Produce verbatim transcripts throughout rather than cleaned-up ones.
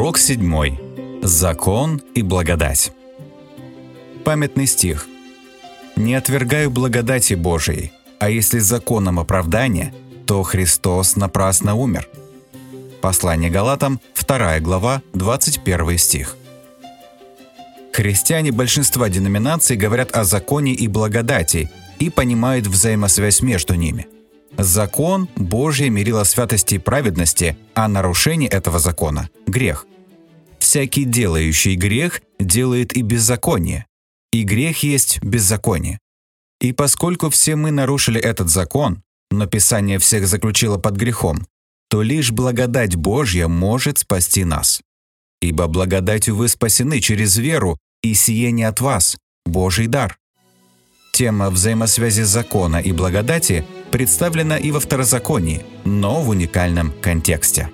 Урок седьмой. Закон и благодать. Памятный стих. «Не отвергаю благодати Божией, а если законом оправдания, то Христос напрасно умер». Послание Галатам, вторая глава, двадцать первый стих. Христиане большинства деноминаций говорят о законе и благодати и понимают взаимосвязь между ними. Закон – Божье мерило святости и праведности, а нарушение этого закона – грех. Всякий делающий грех делает и беззаконие, и грех есть беззаконие. И поскольку все мы нарушили этот закон, но Писание всех заключило под грехом, то лишь благодать Божья может спасти нас. Ибо благодатью вы спасены через веру, и сие не от вас, Божий дар. Тема взаимосвязи закона и благодати представлена и во Второзаконии, но в уникальном контексте.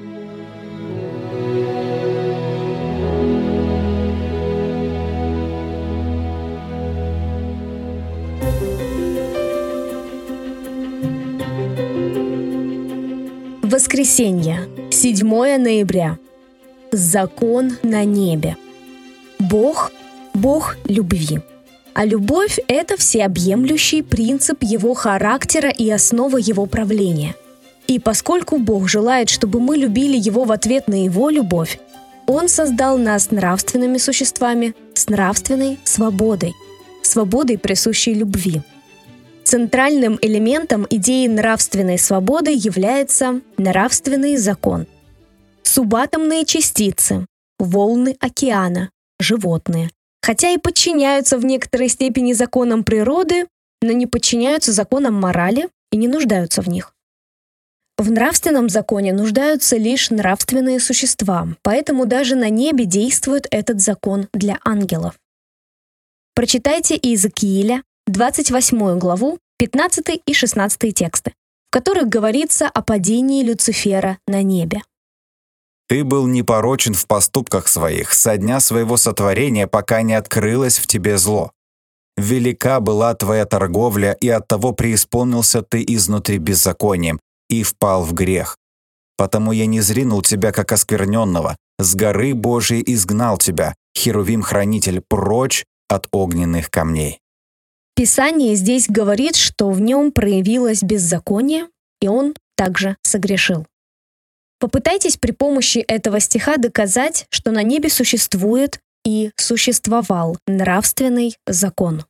Воскресенье, седьмое ноября. Закон на небе. Бог – Бог любви. А любовь – это всеобъемлющий принцип Его характера и основа Его правления. И поскольку Бог желает, чтобы мы любили Его в ответ на Его любовь, Он создал нас нравственными существами с нравственной свободой, свободой, присущей любви. Центральным элементом идеи нравственной свободы является нравственный закон. Субатомные частицы, волны океана, животные, хотя и подчиняются в некоторой степени законам природы, но не подчиняются законам морали и не нуждаются в них. В нравственном законе нуждаются лишь нравственные существа, поэтому даже на небе действует этот закон для ангелов. Прочитайте Иезекииля, двадцать восьмую главу, пятнадцатый и шестнадцатый тексты, в которых говорится о падении Люцифера на небе. «Ты был непорочен в поступках своих со дня своего сотворения, пока не открылось в тебе зло. Велика была твоя торговля, и оттого преисполнился ты изнутри беззаконием и впал в грех. Потому я не зринул тебя, как оскверненного, с горы Божией изгнал тебя, Херувим-хранитель, прочь от огненных камней». Писание здесь говорит, что в нем проявилось беззаконие, и он также согрешил. Попытайтесь при помощи этого стиха доказать, что на небе существует и существовал нравственный закон.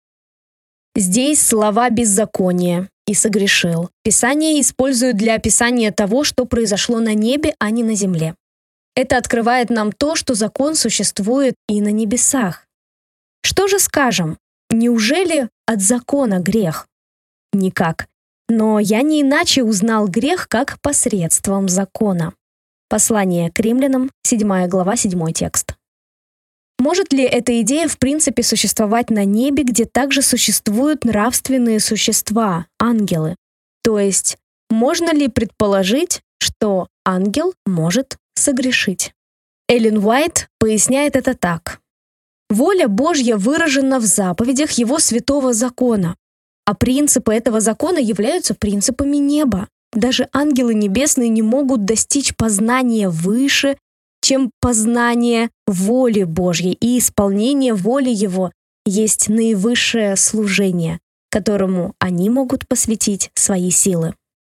Здесь слова «беззаконие» и «согрешил» Писание использует для описания того, что произошло на небе, а не на земле. Это открывает нам то, что закон существует и на небесах. Что же скажем? Неужели от закона грех? Никак. Но я не иначе узнал грех, как посредством закона. Послание к римлянам, седьмая глава, седьмой текст. Может ли эта идея в принципе существовать на небе, где также существуют нравственные существа, ангелы? То есть, можно ли предположить, что ангел может согрешить? Эллен Уайт поясняет это так. Воля Божья выражена в заповедях Его святого закона, а принципы этого закона являются принципами неба. Даже ангелы небесные не могут достичь познания выше, чем познание воли Божьей, и исполнение воли Его есть наивысшее служение, которому они могут посвятить свои силы.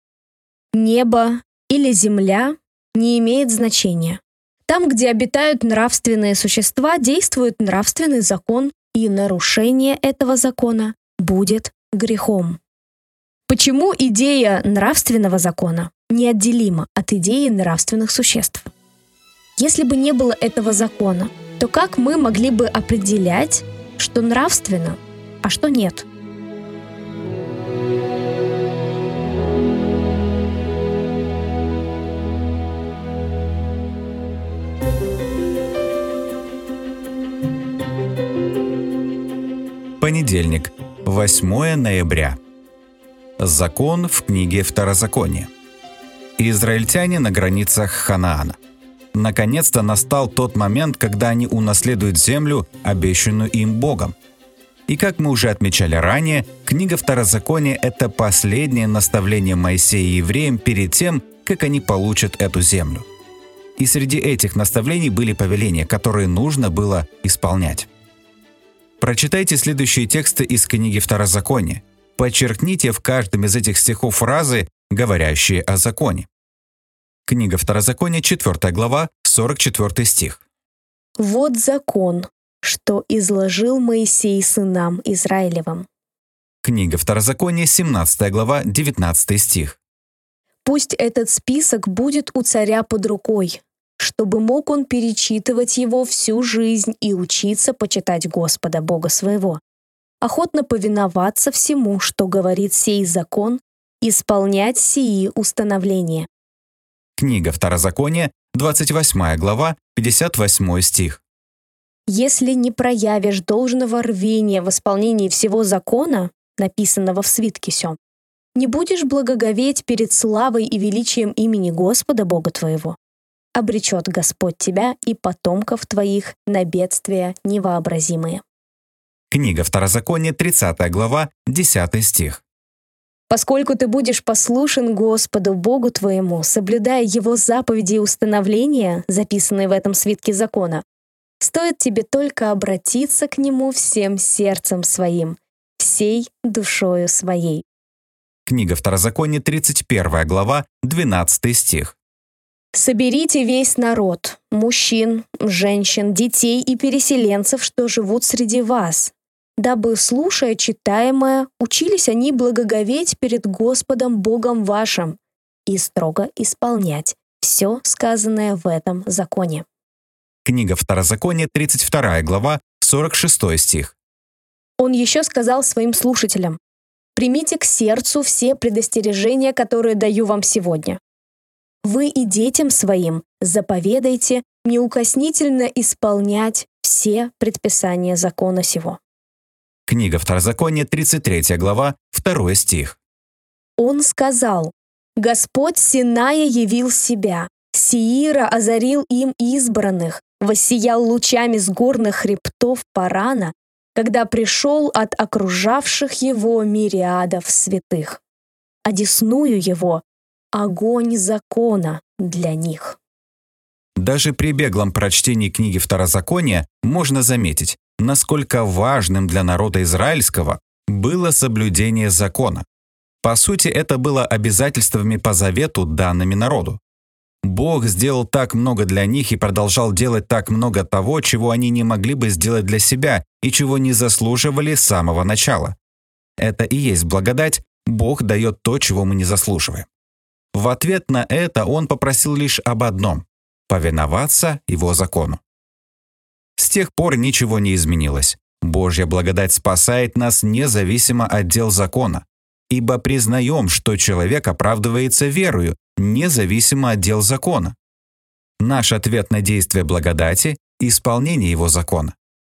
Небо или земля не имеет значения. Там, где обитают нравственные существа, действует нравственный закон, и нарушение этого закона будет грехом. Почему идея нравственного закона неотделима от идеи нравственных существ? Если бы не было этого закона, то как мы могли бы определять, что нравственно, а что нет? Понедельник, восьмое ноября. Закон в книге Второзакония. Израильтяне на границах Ханаана. Наконец-то настал тот момент, когда они унаследуют землю, обещанную им Богом. И как мы уже отмечали ранее, книга Второзакония – это последнее наставление Моисея евреям перед тем, как они получат эту землю. И среди этих наставлений были повеления, которые нужно было исполнять. Прочитайте следующие тексты из книги Второзакония. Подчеркните в каждом из этих стихов фразы, говорящие о законе. Книга Второзакония, четвёртая глава, сорок четвёртый стих. «Вот закон, что изложил Моисей сынам Израилевым». Книга Второзакония, семнадцатая глава, девятнадцатый стих. «Пусть этот список будет у царя под рукой, чтобы мог он перечитывать его всю жизнь и учиться почитать Господа Бога своего, охотно повиноваться всему, что говорит сей закон, исполнять сии установления». Книга Второзакония, двадцать восьмая глава, пятьдесят восьмой стих. «Если не проявишь должного рвения в исполнении всего закона, написанного в свитке сём, не будешь благоговеть перед славой и величием имени Господа Бога твоего, обречет Господь тебя и потомков твоих на бедствия невообразимые». Книга Второзакония, тридцатая глава, десятый стих. «Поскольку ты будешь послушен Господу Богу твоему, соблюдая Его заповеди и установления, записанные в этом свитке закона, стоит тебе только обратиться к Нему всем сердцем своим, всей душою своей». Книга Второзакония, тридцать первая глава, двенадцатый стих. «Соберите весь народ, мужчин, женщин, детей и переселенцев, что живут среди вас, дабы, слушая читаемое, учились они благоговеть перед Господом Богом вашим и строго исполнять все сказанное в этом законе». Книга Второзакония, тридцать вторая глава, сорок шестой стих. Он еще сказал своим слушателям: «Примите к сердцу все предостережения, которые даю вам сегодня. Вы и детям своим заповедайте неукоснительно исполнять все предписания закона сего». Книга Второзакония, тридцать третья глава, второй стих. Он сказал: «Господь Синая явил себя, Сеира озарил им избранных, воссиял лучами с горных хребтов Парана, когда пришел от окружавших его мириадов святых. Одесную его — огонь закона для них». Даже при беглом прочтении книги Второзакония можно заметить, насколько важным для народа израильского было соблюдение закона. По сути, это было обязательствами по завету, данными народу. Бог сделал так много для них и продолжал делать так много того, чего они не могли бы сделать для себя и чего не заслуживали с самого начала. Это и есть благодать, Бог дает то, чего мы не заслуживаем. В ответ на это Он попросил лишь об одном — повиноваться Его закону. С тех пор ничего не изменилось. Божья благодать спасает нас независимо от дел закона, ибо признаем, что человек оправдывается верою, независимо от дел закона. Наш ответ на действие благодати — исполнение Его закона.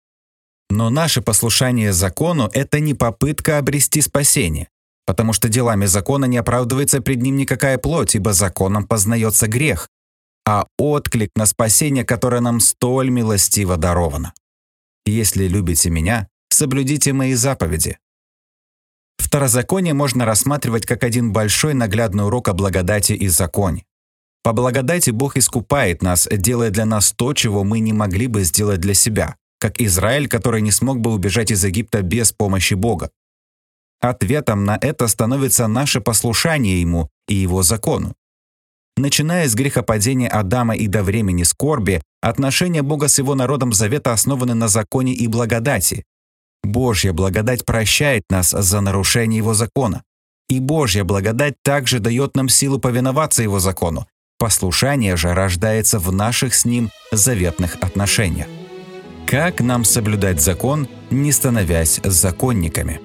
Но наше послушание закону — это не попытка обрести спасение, потому что делами закона не оправдывается пред Ним никакая плоть, ибо законом познается грех, а отклик на спасение, которое нам столь милостиво даровано. «Если любите Меня, соблюдите Мои заповеди». Второзаконие можно рассматривать как один большой наглядный урок о благодати и законе. По благодати Бог искупает нас, делая для нас то, чего мы не могли бы сделать для себя, как Израиль, который не смог бы убежать из Египта без помощи Бога. Ответом на это становится наше послушание Ему и Его закону. Начиная с грехопадения Адама и до времени скорби, отношения Бога с Его народом завета основаны на законе и благодати. Божья благодать прощает нас за нарушение Его закона. И Божья благодать также дает нам силу повиноваться Его закону. Послушание же рождается в наших с Ним заветных отношениях. Как нам соблюдать закон, не становясь законниками?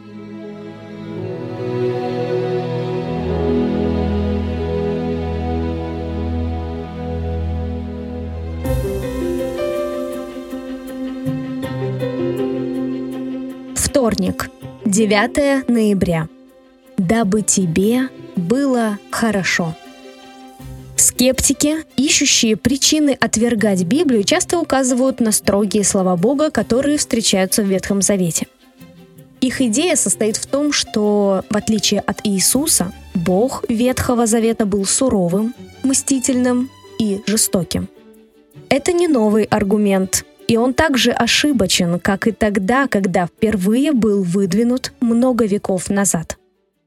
Вторник, девятое ноября. «Дабы тебе было хорошо». Скептики, ищущие причины отвергать Библию, часто указывают на строгие слова Бога, которые встречаются в Ветхом Завете. Их идея состоит в том, что, в отличие от Иисуса, Бог Ветхого Завета был суровым, мстительным и жестоким. Это не новый аргумент, и он также ошибочен, как и тогда, когда впервые был выдвинут много веков назад.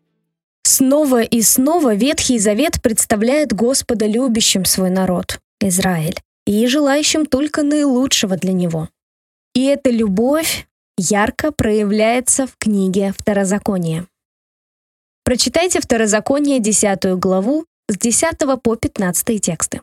Снова и снова Ветхий Завет представляет Господа любящим свой народ, Израиль, и желающим только наилучшего для него. И эта любовь ярко проявляется в книге Второзакония. Прочитайте Второзаконие десятую главу с десятого по пятнадцатый тексты.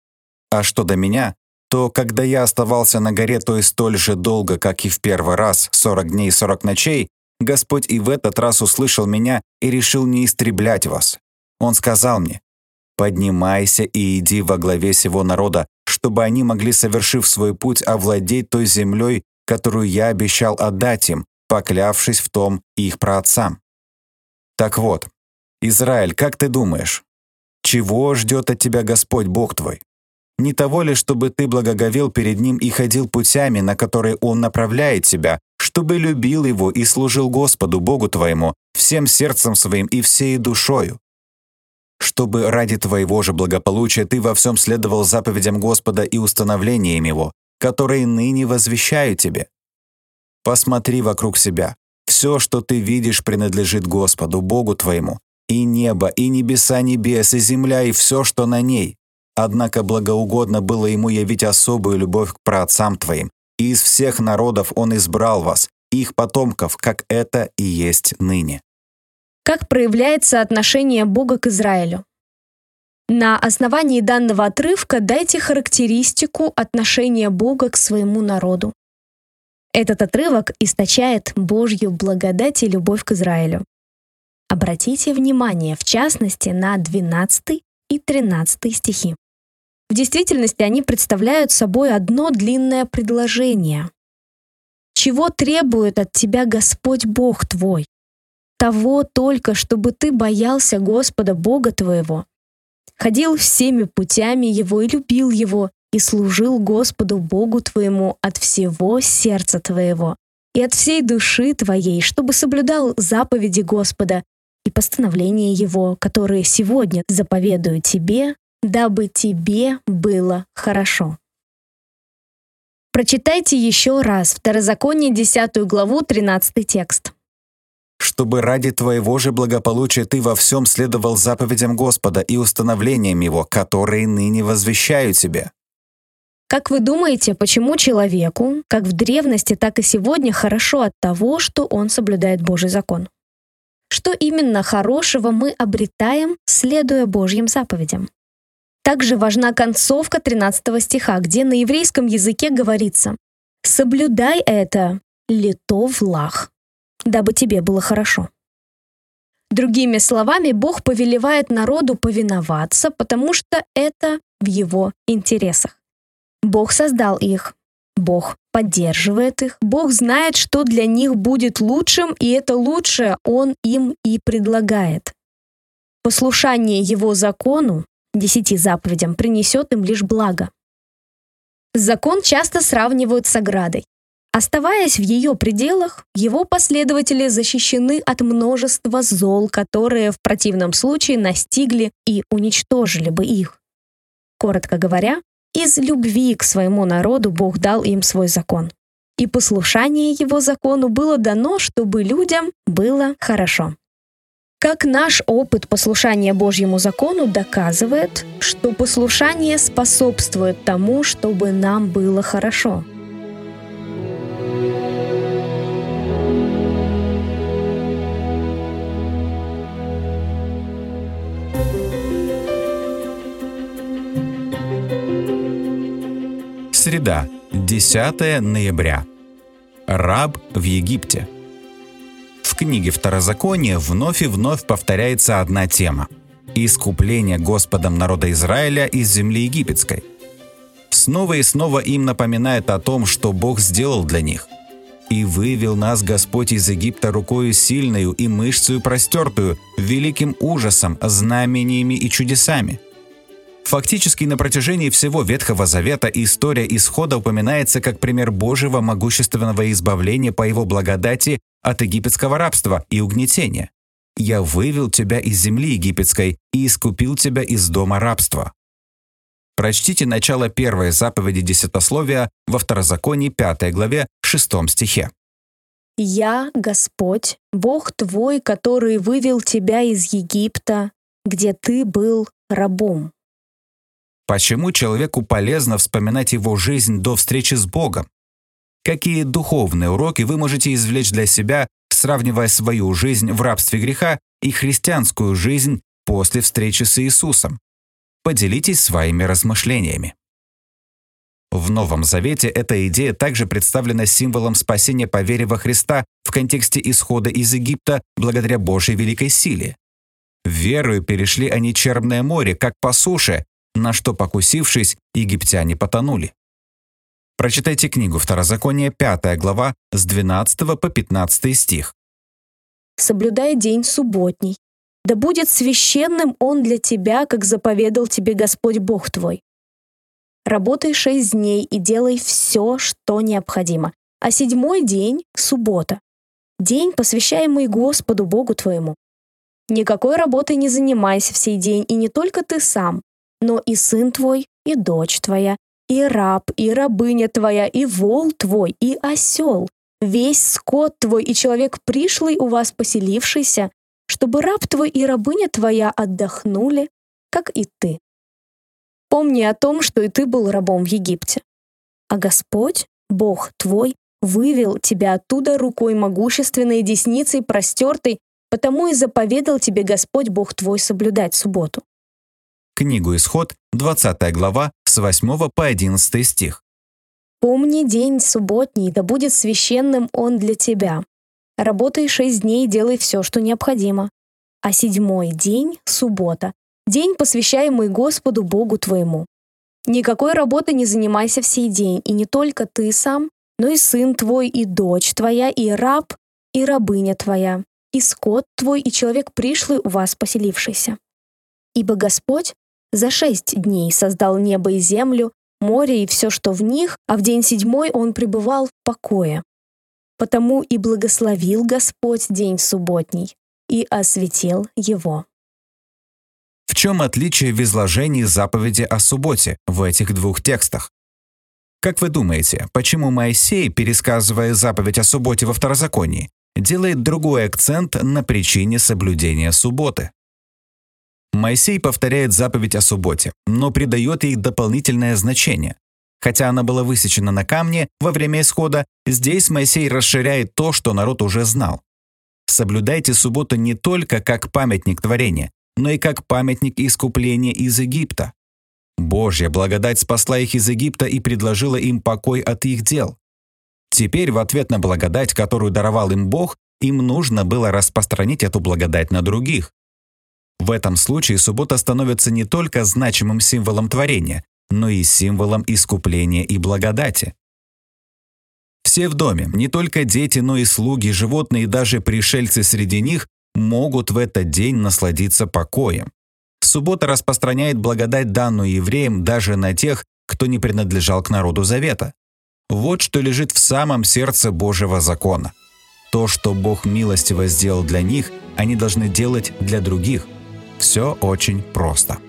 А что до меня, то когда я оставался на горе той столь же долго, как и в первый раз, сорок дней и сорок ночей, Господь и в этот раз услышал меня и решил не истреблять вас. Он сказал мне: «Поднимайся и иди во главе сего народа, чтобы они могли, совершив свой путь, овладеть той землей, которую я обещал отдать им, поклявшись в том их праотцам». Так вот, Израиль, как ты думаешь, чего ждет от тебя Господь Бог твой? Не того ли, чтобы ты благоговел перед Ним и ходил путями, на которые Он направляет тебя, чтобы любил Его и служил Господу Богу твоему всем сердцем своим и всей душою? Чтобы ради твоего же благополучия ты во всем следовал заповедям Господа и установлениям Его, которые ныне возвещаю тебе. Посмотри вокруг себя. Все, что ты видишь, принадлежит Господу, Богу твоему, и небо, и небеса небес, и земля, и все, что на ней. Однако благоугодно было Ему явить особую любовь к праотцам твоим, и из всех народов Он избрал вас, их потомков, как это и есть ныне. Как проявляется отношение Бога к Израилю? На основании данного отрывка дайте характеристику отношения Бога к своему народу. Этот отрывок источает Божью благодать и любовь к Израилю. Обратите внимание, в частности, на двенадцатый и тринадцатый стихи. В действительности они представляют собой одно длинное предложение. «Чего требует от тебя Господь Бог твой? Того только, чтобы ты боялся Господа Бога твоего, ходил всеми путями Его и любил Его, и служил Господу Богу твоему от всего сердца твоего и от всей души твоей, чтобы соблюдал заповеди Господа и постановления Его, которые сегодня заповедую тебе, дабы тебе было хорошо». Прочитайте еще раз Второзаконие десятую главу, тринадцатый текст. «Чтобы ради твоего же благополучия ты во всем следовал заповедям Господа и установлениям Его, которые ныне возвещаю тебе». Как вы думаете, почему человеку, как в древности, так и сегодня, хорошо от того, что он соблюдает Божий закон? Что именно хорошего мы обретаем, следуя Божьим заповедям? Также важна концовка тринадцатого стиха, где на еврейском языке говорится: «Соблюдай это, литов лах, дабы тебе было хорошо». Другими словами, Бог повелевает народу повиноваться, потому что это в Его интересах. Бог создал их, Бог поддерживает их, Бог знает, что для них будет лучшим, и это лучшее Он им и предлагает. Послушание Его закону, десяти заповедям, принесет им лишь благо. Закон часто сравнивают с оградой. Оставаясь в ее пределах, его последователи защищены от множества зол, которые в противном случае настигли и уничтожили бы их. Коротко говоря, из любви к своему народу Бог дал им свой закон. И послушание Его закону было дано, чтобы людям было хорошо. Как наш опыт послушания Божьему закону доказывает, что послушание способствует тому, чтобы нам было хорошо. Среда, десятое ноября. Раб в Египте. В книге Второзакония вновь и вновь повторяется одна тема – искупление Господом народа Израиля из земли египетской. Снова и снова им напоминает о том, что Бог сделал для них. «И вывел нас Господь из Египта рукою сильною и мышцею простертую, великим ужасом, знамениями и чудесами». Фактически на протяжении всего Ветхого Завета история исхода упоминается как пример Божьего могущественного избавления по Его благодати от египетского рабства и угнетения. «Я вывел тебя из земли египетской и искупил тебя из дома рабства». Прочтите начало первой заповеди десятословия во Второзаконии пятой главе шестом стихе. «Я, Господь, Бог твой, который вывел тебя из Египта, где ты был рабом». Почему человеку полезно вспоминать его жизнь до встречи с Богом? Какие духовные уроки вы можете извлечь для себя, сравнивая свою жизнь в рабстве греха и христианскую жизнь после встречи с Иисусом? Поделитесь своими размышлениями. В Новом Завете эта идея также представлена символом спасения по вере во Христа в контексте исхода из Египта благодаря Божьей великой силе. Верою перешли они Черное море, как по суше, на что, покусившись, египтяне потонули. Прочитайте книгу Второзаконие, пятая глава, с двенадцатого по пятнадцатый стих. «Соблюдай день субботний, да будет священным он для тебя, как заповедал тебе Господь Бог твой. Работай шесть дней и делай все, что необходимо, а седьмой день — суббота, день, посвящаемый Господу Богу твоему. Никакой работой не занимайся в сей день, и не только ты сам, но и сын твой, и дочь твоя, и раб, и рабыня твоя, и вол твой, и осел, весь скот твой, и человек пришлый у вас поселившийся, чтобы раб твой и рабыня твоя отдохнули, как и ты. Помни о том, что и ты был рабом в Египте. А Господь, Бог твой, вывел тебя оттуда рукой могущественной, десницей простертой, потому и заповедал тебе Господь, Бог твой, соблюдать субботу». Книгу Исход, двадцатая глава, с восьмого по одиннадцатый стих. «Помни день субботний, да будет священным он для тебя. Работай шесть дней и делай все, что необходимо. А седьмой день — суббота, день, посвящаемый Господу Богу твоему. Никакой работы не занимайся в сей день, и не только ты сам, но и сын твой, и дочь твоя, и раб, и рабыня твоя, и скот твой, и человек пришлый у вас поселившийся. Ибо Господь за шесть дней создал небо и землю, море и все, что в них, а в день седьмой он пребывал в покое. Потому и благословил Господь день субботний и осветил его». В чем отличие в изложении заповеди о субботе в этих двух текстах? Как вы думаете, почему Моисей, пересказывая заповедь о субботе во Второзаконии, делает другой акцент на причине соблюдения субботы? Моисей повторяет заповедь о субботе, но придает ей дополнительное значение. Хотя она была высечена на камне во время исхода, здесь Моисей расширяет то, что народ уже знал. Соблюдайте субботу не только как памятник творения, но и как памятник искупления из Египта. Божья благодать спасла их из Египта и предложила им покой от их дел. Теперь в ответ на благодать, которую даровал им Бог, им нужно было распространить эту благодать на других. В этом случае суббота становится не только значимым символом творения, но и символом искупления и благодати. Все в доме, не только дети, но и слуги, животные и даже пришельцы среди них могут в этот день насладиться покоем. Суббота распространяет благодать, данную евреям, даже на тех, кто не принадлежал к народу Завета. Вот что лежит в самом сердце Божьего закона. То, что Бог милостиво сделал для них, они должны делать для других. Все очень просто.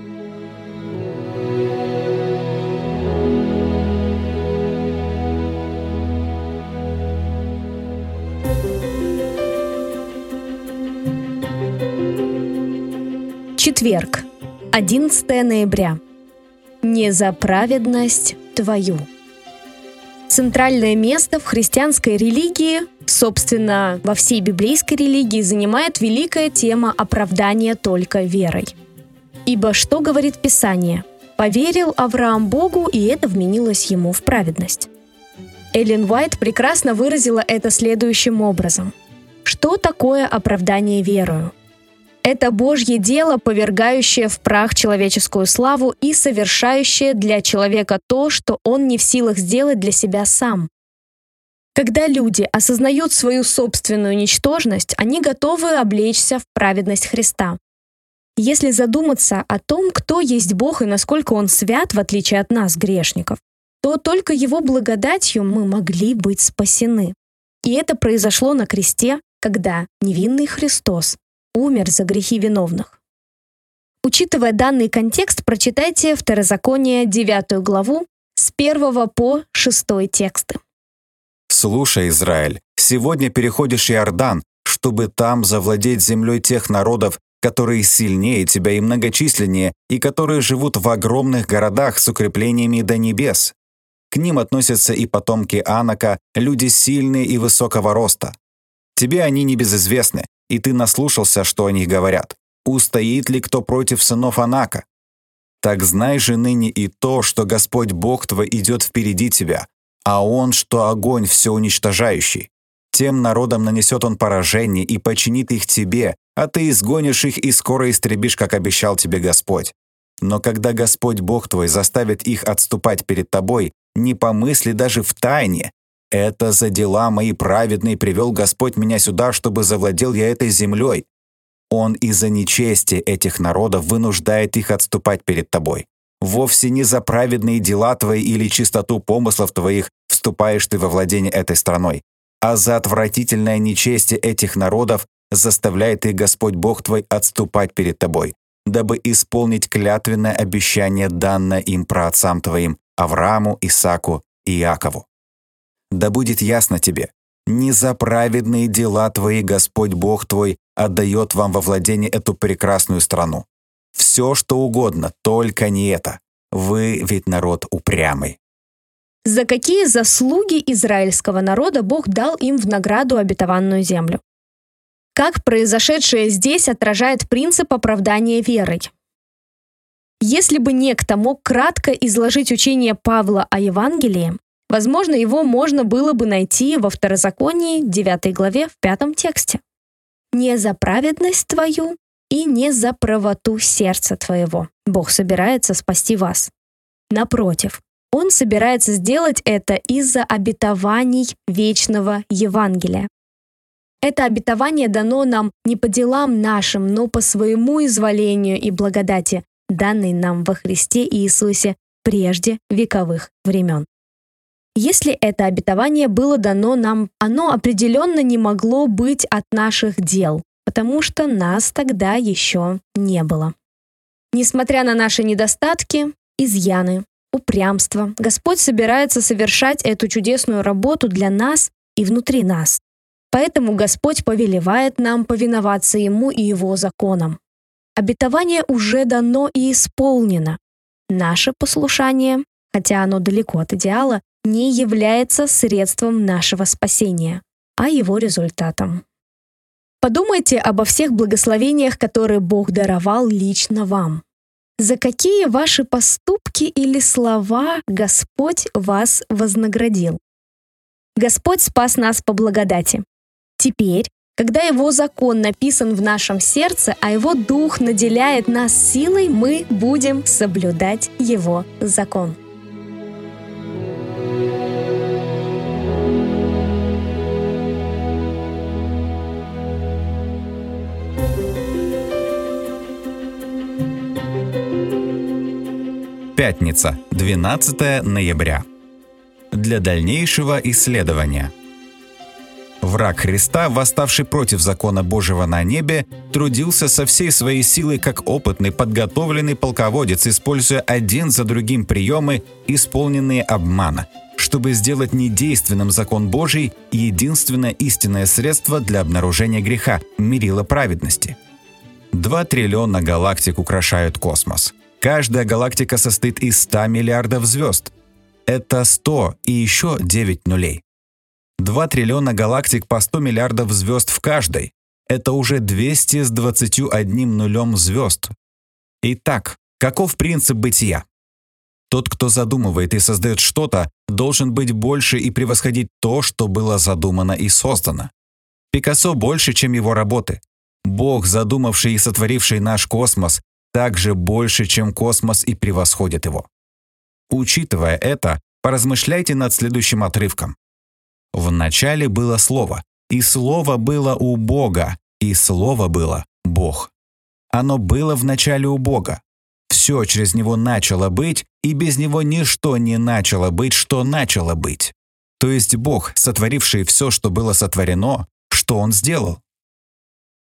Четверг, одиннадцатое ноября. «Не за праведность твою». Центральное место в христианской религии, собственно, во всей библейской религии, занимает великая тема оправдания только верой. Ибо что говорит Писание? «Поверил Авраам Богу, и это вменилось ему в праведность». Эллен Уайт прекрасно выразила это следующим образом. Что такое оправдание верою? Это Божье дело, повергающее в прах человеческую славу и совершающее для человека то, что он не в силах сделать для себя сам. Когда люди осознают свою собственную ничтожность, они готовы облечься в праведность Христа. Если задуматься о том, кто есть Бог и насколько Он свят, в отличие от нас, грешников, то только Его благодатью мы могли быть спасены. И это произошло на кресте, когда невинный Христос умер за грехи виновных. Учитывая данный контекст, прочитайте Второзаконие девятую главу с первого по шестой тексты. «Слушай, Израиль, сегодня переходишь Иордан, чтобы там завладеть землей тех народов, которые сильнее тебя и многочисленнее, и которые живут в огромных городах с укреплениями до небес. К ним относятся и потомки Анака, люди сильные и высокого роста. Тебе они не безызвестны, и ты наслушался, что о них говорят. Устоит ли кто против сынов Анака? Так знай же ныне и то, что Господь Бог твой идет впереди тебя, а Он, что огонь всеуничтожающий. Тем народам нанесет Он поражение и починит их тебе, а ты изгонишь их и скоро истребишь, как обещал тебе Господь. Но когда Господь Бог твой заставит их отступать перед тобой, не помысли даже в тайне. Это за дела мои праведные привел Господь меня сюда, чтобы завладел я этой землей. Он из-за нечести этих народов вынуждает их отступать перед тобой. Вовсе не за праведные дела твои или чистоту помыслов твоих вступаешь ты во владение этой страной, а за отвратительное нечестие этих народов заставляет их Господь Бог твой отступать перед тобой, дабы исполнить клятвенное обещание, данное им праотцам твоим, Аврааму, Исааку и Иакову. Да будет ясно тебе, не за праведные дела твои Господь Бог твой отдает вам во владение эту прекрасную страну. Все, что угодно, только не это. Вы ведь народ упрямый». За какие заслуги израильского народа Бог дал им в награду обетованную землю? Как произошедшее здесь отражает принцип оправдания верой? Если бы некто мог кратко изложить учение Павла о Евангелии, возможно, его можно было бы найти во Второзаконии девятой главе в пятом тексте. «Не за праведность твою и не за правоту сердца твоего Бог собирается спасти вас. Напротив, Он собирается сделать это из-за обетований вечного Евангелия. Это обетование дано нам не по делам нашим, но по своему изволению и благодати, данной нам во Христе Иисусе прежде вековых времен». Если это обетование было дано нам, оно определенно не могло быть от наших дел, потому что нас тогда еще не было. Несмотря на наши недостатки, изъяны, упрямство, Господь собирается совершать эту чудесную работу для нас и внутри нас. Поэтому Господь повелевает нам повиноваться Ему и Его законам. Обетование уже дано и исполнено. Наше послушание, хотя оно далеко от идеала, не является средством нашего спасения, а его результатом. Подумайте обо всех благословениях, которые Бог даровал лично вам. За какие ваши поступки или слова Господь вас вознаградил? Господь спас нас по благодати. Теперь, когда Его закон написан в нашем сердце, а Его Дух наделяет нас силой, мы будем соблюдать Его закон. Пятница, двенадцатое ноября. Для дальнейшего исследования. Враг Христа, восставший против закона Божьего на небе, трудился со всей своей силой как опытный, подготовленный полководец, используя один за другим приемы, исполненные обмана, чтобы сделать недейственным закон Божий и единственное истинное средство для обнаружения греха – мерило праведности. Два триллиона галактик украшают космос. Каждая галактика состоит из ста миллиардов звезд. Это сто и еще девять нулей. Два триллиона галактик по сто миллиардов звезд в каждой. Это уже двести с двадцатью одним нулем звезд. Итак, каков принцип бытия? Тот, кто задумывает и создает что-то, должен быть больше и превосходить то, что было задумано и создано. Пикассо больше, чем его работы. Бог, задумавший и сотворивший наш космос, также больше, чем космос, и превосходит его. Учитывая это, поразмышляйте над следующим отрывком. «В начале было Слово, и Слово было у Бога, и Слово было Бог. Оно было в начале у Бога. Все через Него начало быть, и без Него ничто не начало быть, что начало быть». То есть Бог, сотворивший все, что было сотворено, что Он сделал?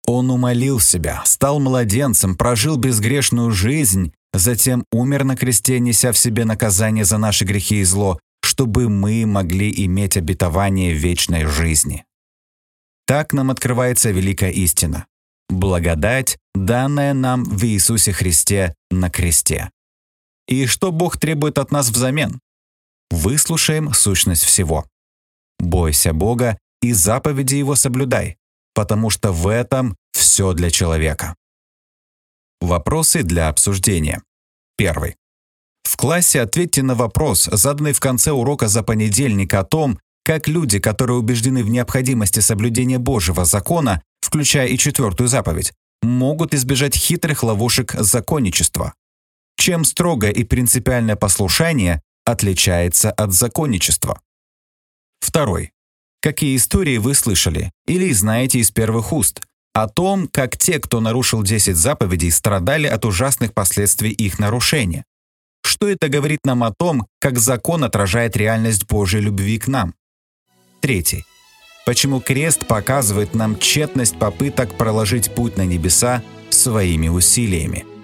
Он умолил себя, стал младенцем, прожил безгрешную жизнь, затем умер на кресте, неся в себе наказание за наши грехи и зло, чтобы мы могли иметь обетование вечной жизни. Так нам открывается великая истина. Благодать, данная нам в Иисусе Христе на кресте. И что Бог требует от нас взамен? Выслушаем сущность всего. Бойся Бога и заповеди Его соблюдай, потому что в этом все для человека. Вопросы для обсуждения. Первый. В классе ответьте на вопрос, заданный в конце урока за понедельник, о том, как люди, которые убеждены в необходимости соблюдения Божьего закона, включая и четвертую заповедь, могут избежать хитрых ловушек законничества. Чем строгое и принципиальное послушание отличается от законничества? Второй. Какие истории вы слышали или знаете из первых уст о том, как те, кто нарушил десять заповедей, страдали от ужасных последствий их нарушения? Что это говорит нам о том, как закон отражает реальность Божьей любви к нам? Третий. Почему крест показывает нам тщетность попыток проложить путь на небеса своими усилиями?